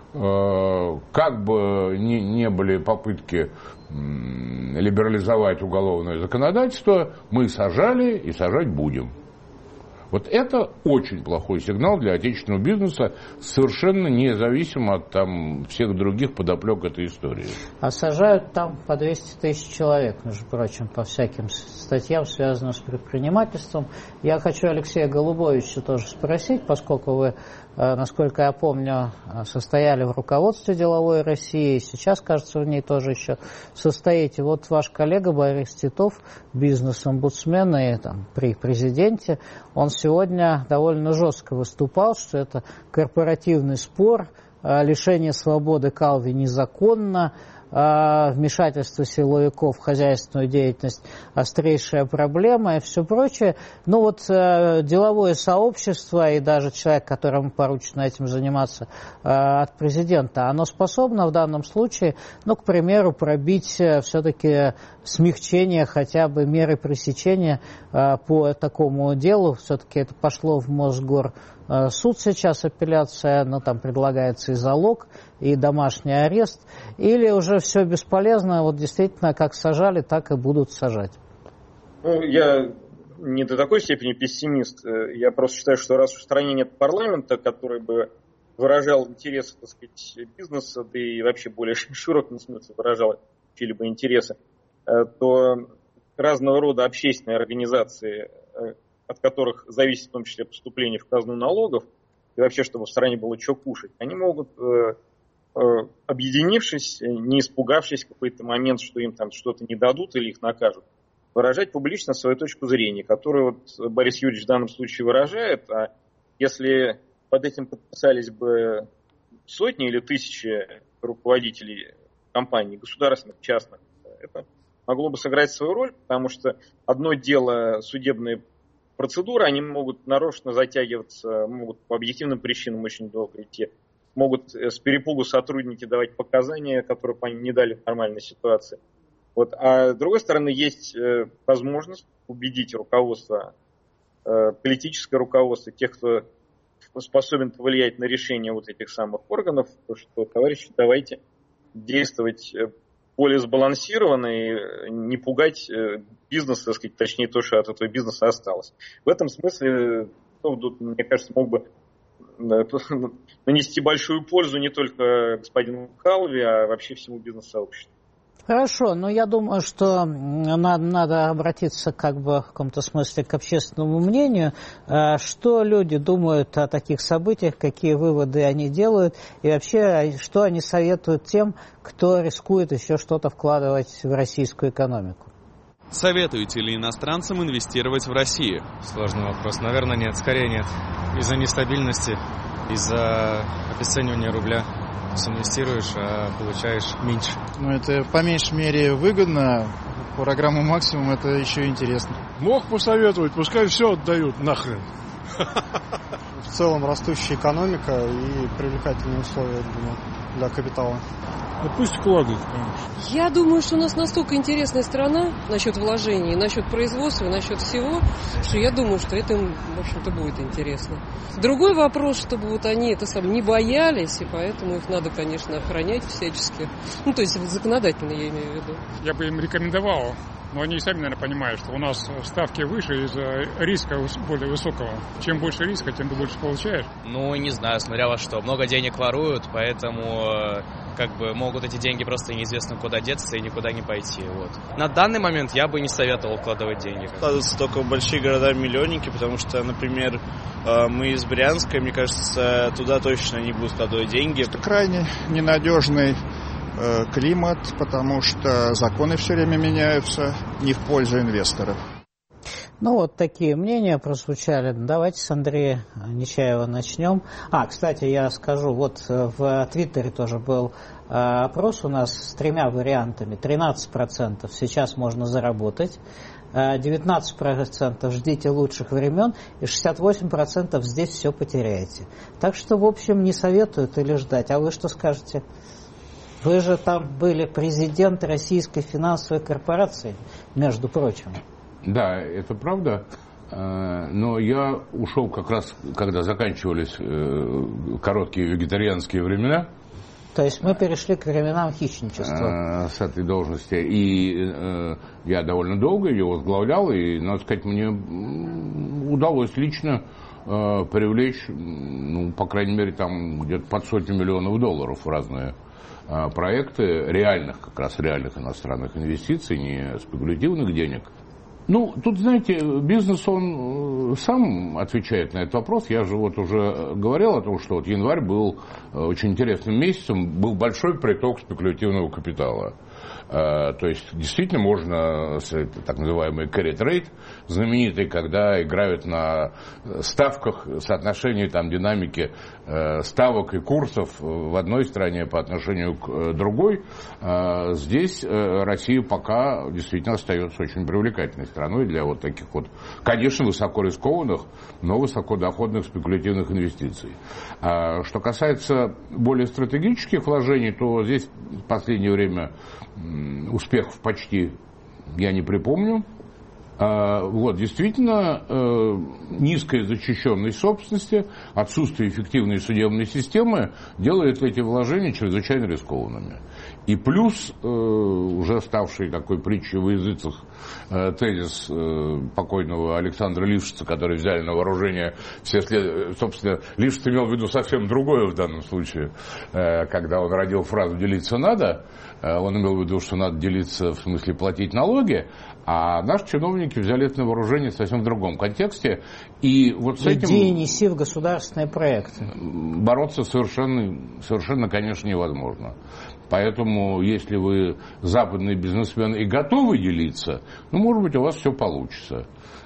как бы ни были попытки либерализовать уголовное законодательство, мы сажали и сажать будем. Вот это очень плохой сигнал для отечественного бизнеса, совершенно независимо от там, всех других подоплек этой истории. А сажают там по 200 тысяч человек, между прочим, по всяким статьям, связанным с предпринимательством. Я хочу Алексея Голубовича тоже спросить, поскольку вы, насколько я помню, состояли в руководстве «Деловой России», сейчас, кажется, в ней тоже еще состоите. Вот ваш коллега Борис Титов, бизнес-омбудсмен и там, при президенте, он сегодня довольно жестко выступал, что это корпоративный спор, лишение свободы Калви незаконно, вмешательство силовиков в хозяйственную деятельность острейшая проблема и все прочее. Но вот деловое сообщество и даже человек, которому поручено этим заниматься от президента, оно способно в данном случае, ну, к примеру, пробить все-таки смягчение хотя бы меры пресечения по такому делу. Все-таки это пошло в Мосгорсуд сейчас, апелляция, но там предлагается и залог, и домашний арест, или уже все бесполезно, вот действительно, как сажали, так и будут сажать? Ну, я не до такой степени пессимист. Я просто считаю, что раз в стране нет парламента, который бы выражал интересы, так сказать, бизнеса, да и вообще более широком смысле выражал чьи-либо интересы, то разного рода общественные организации, от которых зависит в том числе поступление в казну налогов, и вообще, чтобы в стране было что кушать, они могут, объединившись, не испугавшись в какой-то момент, что им там что-то не дадут или их накажут, выражать публично свою точку зрения, которую вот Борис Юрьевич в данном случае выражает. А если под этим подписались бы сотни или тысячи руководителей компаний, государственных, частных, это могло бы сыграть свою роль, потому что одно дело судебные процедуры, они могут нарочно затягиваться, могут по объективным причинам очень долго идти, могут с перепугу сотрудники давать показания, которые бы они не дали в нормальной ситуации. Вот. А с другой стороны, есть возможность убедить руководство, политическое руководство, тех, кто способен повлиять на решение вот этих самых органов, что, товарищи, давайте действовать более сбалансированно и не пугать бизнес, так сказать, точнее то, что от этого бизнеса осталось. В этом смысле, мне кажется, мог бы нанести большую пользу не только господину Калви, а вообще всему бизнес-сообществу. Хорошо, но я думаю, что надо обратиться как бы в каком-то смысле к общественному мнению. Что люди думают о таких событиях, какие выводы они делают, и вообще, что они советуют тем, кто рискует еще что-то вкладывать в российскую экономику? Советуете ли иностранцам инвестировать в Россию? Сложный вопрос. Наверное, нет. Скорее нет. Из-за нестабильности, из-за обесценивания рубля. То есть инвестируешь, а получаешь меньше. Ну, это по меньшей мере выгодно. Программа «Максимум» это еще интересно. Мог посоветовать, пускай все отдают нахрен. В целом растущая экономика и привлекательные условия для капитала. Ну пусть вкладывают, конечно. Я думаю, что у нас настолько интересная страна насчет вложений, насчет производства, насчет всего, что я думаю, что это им, в общем-то, будет интересно. Другой вопрос, чтобы вот они не боялись, и поэтому их надо, конечно, охранять всячески. Ну, то есть законодательно, я имею в виду. Я бы им рекомендовал, но они сами, наверное, понимают, что у нас ставки выше из-за риска более высокого. Чем больше риска, тем ты больше получаешь. Ну, не знаю, смотря во что. Много денег воруют, поэтому как бы могут эти деньги просто неизвестно куда деться и никуда не пойти. Вот. На данный момент я бы не советовал вкладывать деньги. Вкладываться только в большие города-миллионники, потому что, например, мы из Брянска, мне кажется, туда точно не будут вкладывать деньги. Это крайне ненадежный климат, потому что законы все время меняются не в пользу инвесторов. Ну, вот такие мнения прозвучали. Давайте с Андрея Нечаева начнем. Кстати, я скажу, вот в Твиттере тоже был опрос у нас с 3 вариантами. 13% сейчас можно заработать, 19% ждите лучших времен и 68% здесь все потеряете. Так что, в общем, не советуют или ждать. А вы что скажете? Вы же там были президент Российской финансовой корпорации, между прочим. Да, это правда. Но я ушел как раз, когда заканчивались короткие вегетарианские времена. То есть мы перешли к временам хищничества. С этой должности. И я довольно долго ее возглавлял, и, надо сказать, мне удалось лично привлечь, ну, по крайней мере, там где-то под $100 миллионов в разные проекты реальных, как раз реальных иностранных инвестиций, не спекулятивных денег. Ну, тут, знаете, бизнес, он сам отвечает на этот вопрос. Я же вот уже говорил о том, что вот январь был очень интересным месяцем, был большой приток спекулятивного капитала. То есть, действительно, можно, так называемый carry trade, знаменитый, когда играют на ставках, соотношении там, динамики ставок и курсов в одной стране по отношению к другой. Здесь Россия пока действительно остается очень привлекательной страной для вот таких вот, конечно, высоко рискованных, но высокодоходных спекулятивных инвестиций. Что касается более стратегических вложений, то здесь в последнее время успехов почти я не припомню. Вот, действительно, низкая защищенность собственности, отсутствие эффективной судебной системы делает эти вложения чрезвычайно рискованными. И плюс, уже ставший такой притчей во языцах тезис покойного Александра Лившица, который взяли на вооружение все собственно, Лившиц имел в виду совсем другое в данном случае, когда он родил фразу «делиться надо», он имел в виду, что надо делиться в смысле платить налоги, а наши чиновники взяли это на вооружение совсем в другом контексте. И вот с этим идеи неси в государственные проекты. Бороться совершенно, конечно, невозможно. Поэтому, если вы западный бизнесмен и готовы делиться, ну, может быть, у вас все получится.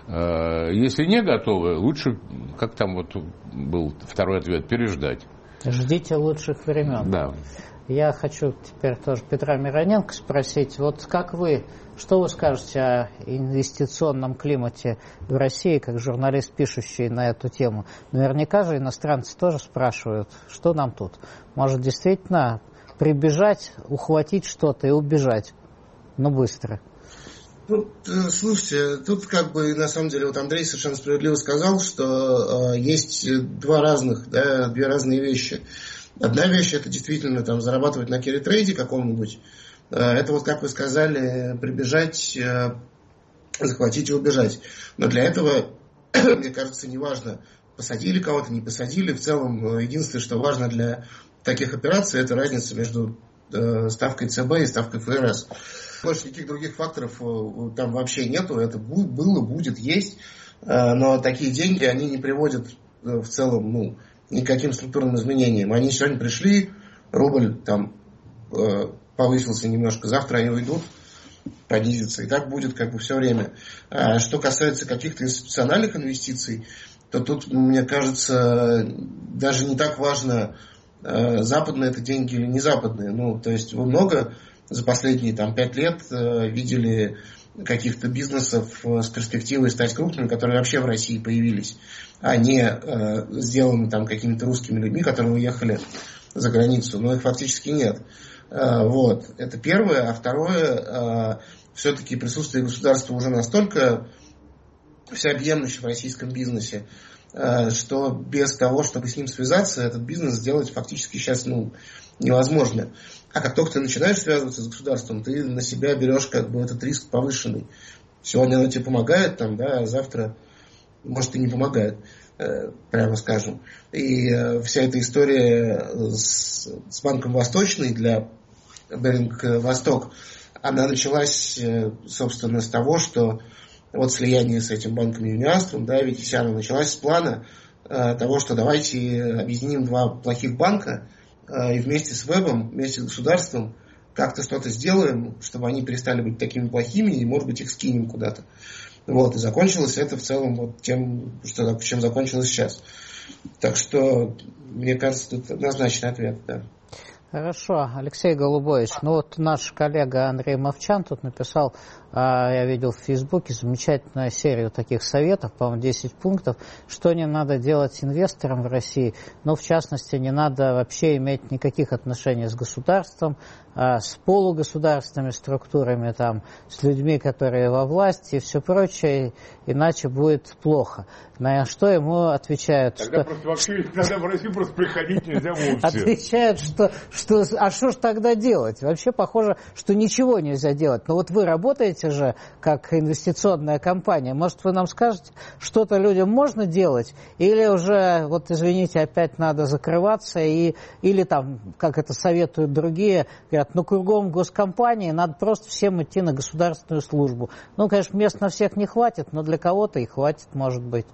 Если не готовы, лучше, как там вот был второй ответ, переждать. Ждите лучших времен. Да. Я хочу теперь тоже Петра Мироненко спросить, вот как вы, что вы скажете о инвестиционном климате в России, как журналист, пишущий на эту тему? Наверняка же иностранцы тоже спрашивают, что нам тут? Может, действительно прибежать, ухватить что-то и убежать, но быстро? Ну, слушайте, тут как бы на самом деле вот Андрей совершенно справедливо сказал, что есть две разные вещи. Одна вещь — это действительно там зарабатывать на керри-трейде каком-нибудь. Это вот, как вы сказали, прибежать, захватить и убежать. Но для этого, мне кажется, не важно, посадили кого-то, не посадили. В целом, единственное, что важно для таких операций, это разница между ставкой ЦБ и ставкой ФРС. Больше никаких других факторов там вообще нету. Это было, будет, есть. Но такие деньги, они не приводят в целом никаким структурным изменениям. Они сегодня пришли, рубль там повысился немножко, завтра они уйдут, понизится. И так будет как бы все время. Что касается каких-то институциональных инвестиций, то тут, мне кажется, даже не так важно, западные это деньги или не западные. То есть вы много за последние 5 лет видели каких-то бизнесов с перспективой стать крупными, которые вообще в России появились, а не сделаны какими-то русскими людьми, которые уехали за границу. Но их фактически нет. Вот. Это первое. А второе, все-таки присутствие государства уже настолько всеобъемлющее в российском бизнесе, что без того, чтобы с ним связаться, этот бизнес сделать фактически сейчас невозможно. А как только ты начинаешь связываться с государством, ты на себя берешь этот риск повышенный. Сегодня оно тебе помогает, а завтра, может, и не помогает, прямо скажем. И вся эта история с Банком Восточный для Беринг Восток, она началась, собственно, с того, что слияние с этим банком Юниаструм, Витисяна, началась с плана того, что давайте объединим два плохих банка и вместе с Вебом, вместе с государством как-то что-то сделаем, чтобы они перестали быть такими плохими, и, может быть, их скинем куда-то. И закончилось это в целом тем, чем закончилось сейчас. Так что, мне кажется, тут однозначный ответ, да. Хорошо, Алексей Голубович, наш коллега Андрей Мовчан тут написал, я видел в Фейсбуке, замечательную серию таких советов, по-моему, 10 пунктов, что не надо делать инвесторам в России, но в частности не надо вообще иметь никаких отношений с государством, с полугосударственными структурами, с людьми, которые во власти и все прочее, иначе будет плохо. На что ему отвечают, тогда в Россию просто приходить нельзя вовсе. Отвечают, что ж тогда делать? Вообще похоже, что ничего нельзя делать. Но вы работаете же как инвестиционная компания. Может, вы нам скажете, что-то людям можно делать? Или уже, извините, опять надо закрываться? Или как это советуют другие, говорят, кругом госкомпании, надо просто всем идти на государственную службу. Конечно, мест на всех не хватит, но для кого-то и хватит, может быть.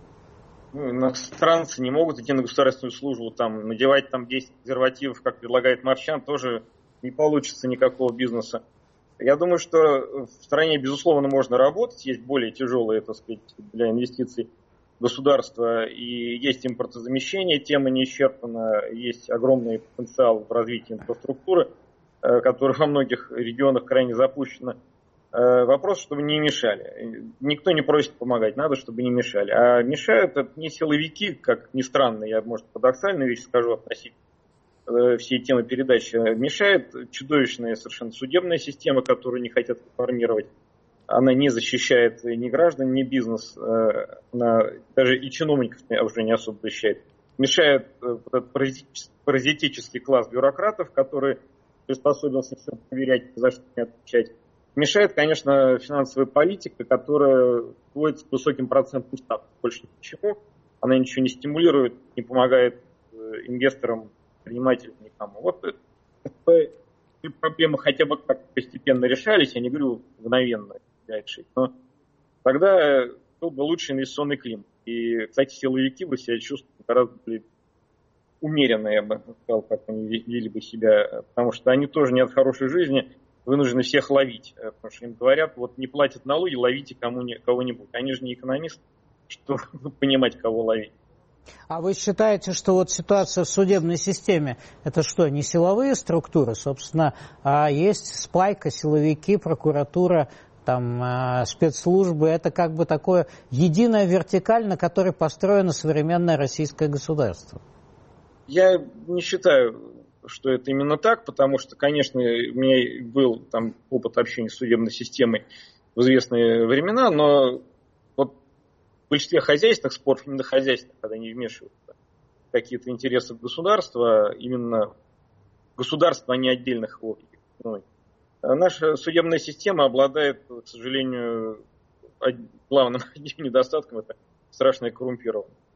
Иностранцы не могут идти на государственную службу, надевать 10 презервативов, как предлагает Мовчан, тоже не получится никакого бизнеса. Я думаю, что в стране, безусловно, можно работать, есть более тяжелые, для инвестиций государства, и есть импортозамещение, тема не исчерпана, есть огромный потенциал в развитии инфраструктуры, которая во многих регионах крайне запущена. Вопрос, чтобы не мешали. Никто не просит помогать, надо, чтобы не мешали. А мешают это не силовики, как ни странно, я, может, парадоксальную вещь скажу относительно всей темы передачи. Мешает чудовищная совершенно судебная система, которую не хотят реформировать. Она не защищает ни граждан, ни бизнес, она даже и чиновников уже не особо защищает. Мешает этот паразитический класс бюрократов, который способен все проверять, за что не отвечать. Мешает, конечно, финансовая политика, которая вводится к высоким процентным ставкам. Больше ничего. Она ничего не стимулирует, не помогает инвесторам, предпринимателям, никому. Эти проблемы хотя бы как постепенно решались, я не говорю мгновенно решить, но тогда был бы лучший инвестиционный климат. И, кстати, силовики бы себя чувствовали гораздо более умеренно, я бы сказал, как они вели бы себя, потому что они тоже не от хорошей жизни вынуждены всех ловить, потому что им говорят, не платят налоги, ловите кого-нибудь. Они же не экономисты, чтобы понимать, кого ловить. А вы считаете, что ситуация в судебной системе, это что, не силовые структуры, собственно, а есть спайка, силовики, прокуратура, спецслужбы, это такое единая вертикаль, на которой построено современное российское государство? Я не считаю, что это именно так, потому что, конечно, у меня был опыт общения с судебной системой в известные времена, но в большинстве хозяйственных споров, именно хозяйственных, когда они вмешиваются в какие-то интересы государства, именно государства, а не отдельных его. Наша судебная система обладает, к сожалению, главным недостатком – это страшная коррумпированность.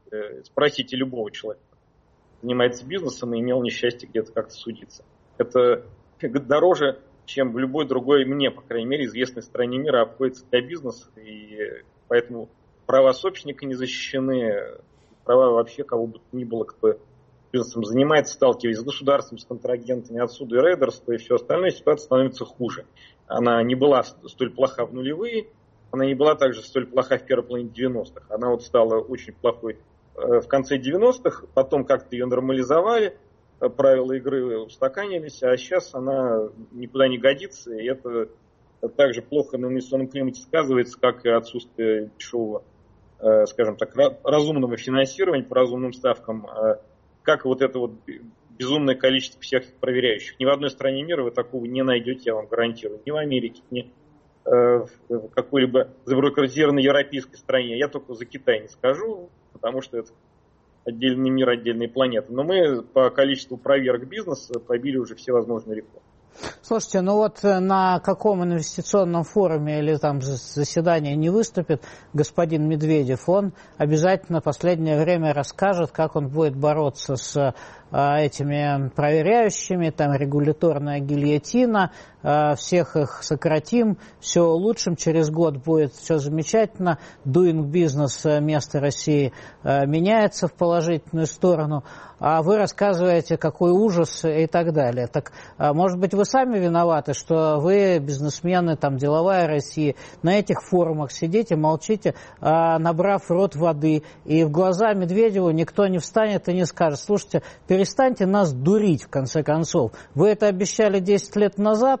Спросите любого человека, занимается бизнесом и имел несчастье где-то как-то судиться. Это дороже, чем в любой другой, мне, по крайней мере, известной стране мира обходится для бизнеса. И поэтому права собственника не защищены, права вообще кого бы то ни было, кто бизнесом занимается, сталкиваясь с государством, с контрагентами, отсюда и рейдерство, и все остальное, ситуация становится хуже. Она не была столь плоха в нулевые, она не была также столь плоха в первой половине 90-х. Она вот стала очень плохой в конце 90-х, потом как-то ее нормализовали, правила игры устаканились, а сейчас она никуда не годится, и это также плохо на инвестиционном климате сказывается, как и отсутствие дешевого, скажем так, разумного финансирования по разумным ставкам, как вот это вот безумное количество всех проверяющих. Ни в одной стране мира вы такого не найдете, я вам гарантирую. Ни в Америке, ни в какой-либо забюрократизированной европейской стране. Я только за Китай не скажу, потому что это отдельный мир, отдельные планеты. Но мы по количеству проверок бизнеса побили уже все возможные рекорды. Слушайте, ну вот на каком инвестиционном форуме или там заседании не выступит господин Медведев, он обязательно в последнее время расскажет, как он будет бороться с этими проверяющими, там регуляторная гильотина, всех их сократим, все улучшим, через год будет все замечательно, doing business место России меняется в положительную сторону, а вы рассказываете, какой ужас и так далее. Так, может быть, вы сами виноваты, что вы, бизнесмены, там, деловая Россия, на этих форумах сидите, молчите, набрав в рот воды, и в глаза Медведеву никто не встанет и не скажет: слушайте, перестаньте нас дурить, в конце концов. Вы это обещали 10 лет назад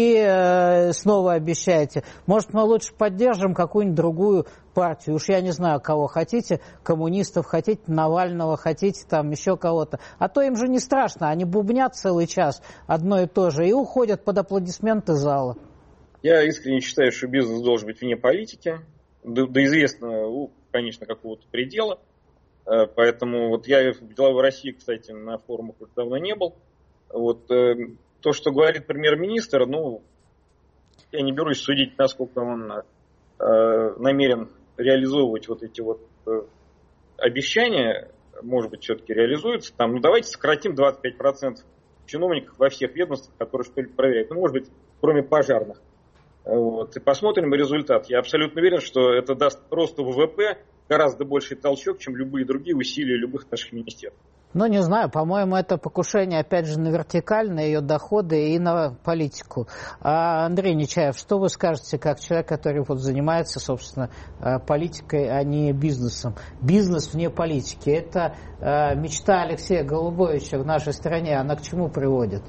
и снова обещаете. Может, мы лучше поддержим какую-нибудь другую партию. Уж я не знаю, кого хотите, коммунистов хотите, Навального хотите, там еще кого-то. А то им же не страшно, они бубнят целый час одно и то же и уходят под аплодисменты зала. Я искренне считаю, что бизнес должен быть вне политики, до известного, конечно, какого-то предела. Поэтому вот я в деловой России, кстати, на форумах уже давно не был. Вот то, что говорит премьер-министр, ну, я не берусь судить, насколько он намерен реализовывать вот эти вот обещания, может быть, все-таки реализуются. Там, ну, давайте сократим 25% чиновников во всех ведомствах, которые что-либо проверяют. Ну, может быть, кроме пожарных. Вот. И посмотрим результат. Я абсолютно уверен, что это даст росту ВВП гораздо больший толчок, чем любые другие усилия любых наших министерств. Ну, не знаю, по-моему, это покушение, опять же, на вертикаль, на ее доходы и на политику. Андрей Нечаев, что вы скажете, как человек, который вот занимается, собственно, политикой, а не бизнесом? Бизнес вне политики – это мечта Алексея Голубовича в нашей стране, она к чему приводит?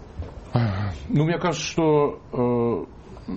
Ну, мне кажется, что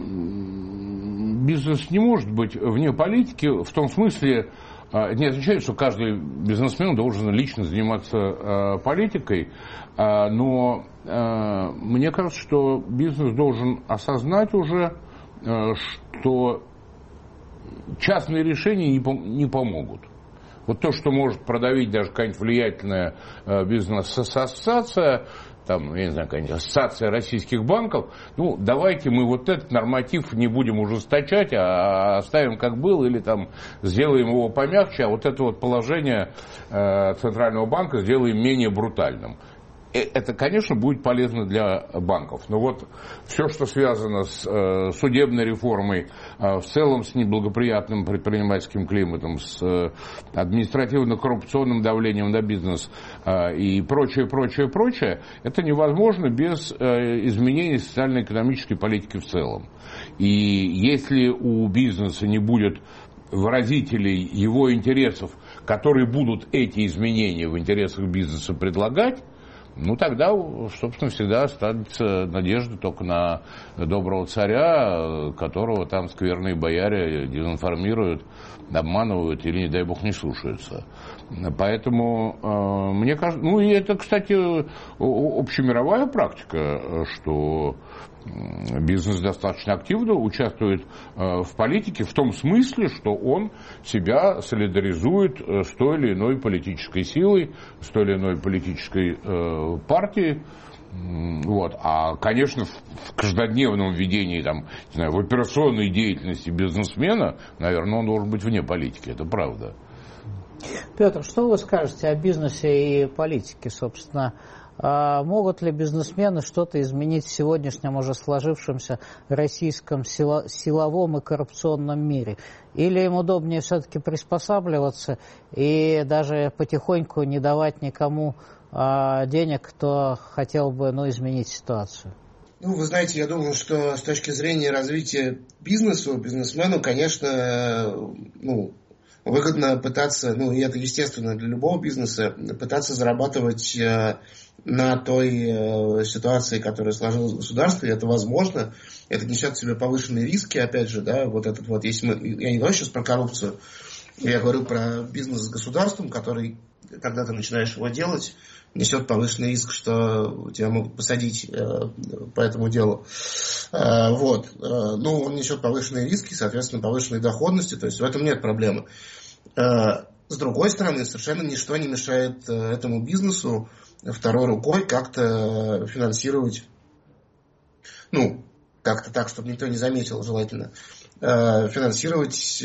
бизнес не может быть вне политики в том смысле, не означает, что каждый бизнесмен должен лично заниматься политикой, но мне кажется, что бизнес должен осознать уже, что частные решения не помогут. Вот то, что может продавить даже какая-нибудь влиятельная бизнес-ассоциация, там, я не знаю, какая-нибудь ассоциация российских банков, ну, давайте мы вот этот норматив не будем ужесточать, а оставим как был, или там сделаем его помягче, а вот это вот положение Центрального банка сделаем менее брутальным. Это, конечно, будет полезно для банков. Но вот все, что связано с судебной реформой, в целом с неблагоприятным предпринимательским климатом, с административно-коррупционным давлением на бизнес и прочее, это невозможно без изменений социально-экономической политики в целом. И если у бизнеса не будет выразителей его интересов, которые будут эти изменения в интересах бизнеса предлагать, ну, тогда, собственно, всегда останется надежда только на доброго царя, которого там скверные бояре дезинформируют, обманывают или, не дай бог, не слушаются. Поэтому, мне кажется, ну, и это, кстати, общемировая практика, что бизнес достаточно активно участвует в политике в том смысле, что он себя солидаризует с той или иной политической силой, с той или иной политической партией. Вот. А, конечно, в каждодневном ведении, там, не знаю, в операционной деятельности бизнесмена, наверное, он должен быть вне политики, это правда. Петр, что вы скажете о бизнесе и политике, собственно? Могут ли бизнесмены что-то изменить в сегодняшнем уже сложившемся российском силовом и коррупционном мире? Или им удобнее все-таки приспосабливаться и даже потихоньку не давать никому денег, кто хотел бы изменить ситуацию? Вы знаете, я думаю, что с точки зрения развития бизнесмену, конечно, выгодно пытаться, и это естественно для любого бизнеса, пытаться зарабатывать на той ситуации, которая сложилась в государстве. Это возможно. Это несет в себе повышенные риски, опять же, да, если я не говорю сейчас про коррупцию, я говорю про бизнес с государством, который, когда ты начинаешь его делать, несет повышенный риск, что тебя могут посадить по этому делу. Он несет повышенные риски, соответственно, повышенные доходности, то есть в этом нет проблемы. С другой стороны, совершенно ничто не мешает этому бизнесу второй рукой как-то финансировать, как-то так, чтобы никто не заметил, желательно, финансировать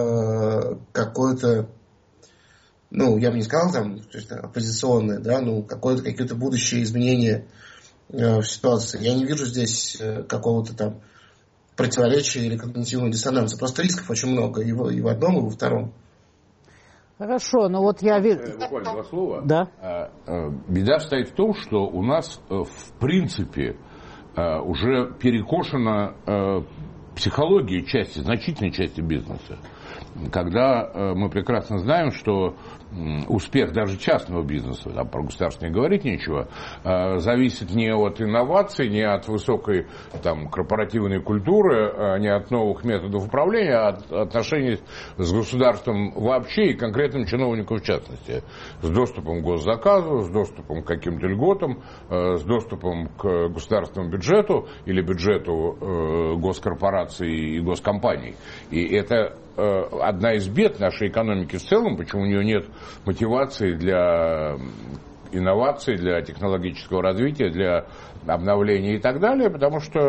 какое-то, я бы не сказал оппозиционное, да, какие-то будущие изменения в ситуации. Я не вижу здесь какого-то там противоречия или когнитивного диссонанса. Просто рисков очень много и в одном, и во втором. Хорошо, я вижу... Буквально два слова. Да. Беда стоит в том, что у нас, в принципе, уже перекошена психология значительной части бизнеса. Когда мы прекрасно знаем, что успех даже частного бизнеса, про государственное говорить нечего, зависит не от инноваций, не от высокой корпоративной культуры, не от новых методов управления, а от отношений с государством вообще и конкретным чиновникам в частности. С доступом к госзаказу, с доступом к каким-то льготам, с доступом к государственному бюджету или бюджету госкорпораций и госкомпаний. И это одна из бед нашей экономики в целом, почему у нее нет мотивации для инноваций, для технологического развития, для обновления и так далее, потому что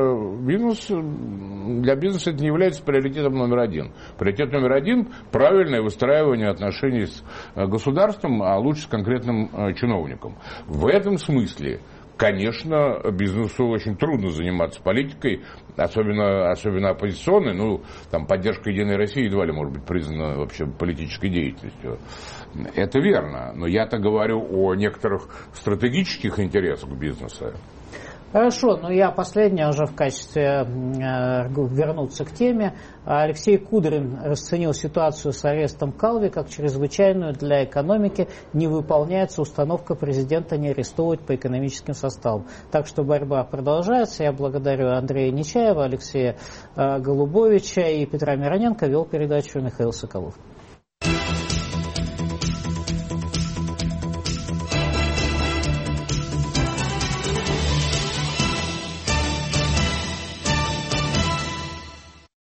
для бизнеса это не является приоритетом номер один. Приоритет номер один – правильное выстраивание отношений с государством, а лучше с конкретным чиновником. В этом смысле, конечно, бизнесу очень трудно заниматься политикой, особенно оппозиционной. Поддержка «Единой России» едва ли может быть признана вообще политической деятельностью. Это верно, но я-то говорю о некоторых стратегических интересах бизнеса. Хорошо, я последнее уже в качестве вернуться к теме. Алексей Кудрин расценил ситуацию с арестом Калви как чрезвычайную для экономики. Не выполняется установка президента не арестовывать по экономическим составам. Так что борьба продолжается. Я благодарю Андрея Нечаева, Алексея Голубовича и Петра Мироненко. Вел передачу Михаил Соколов.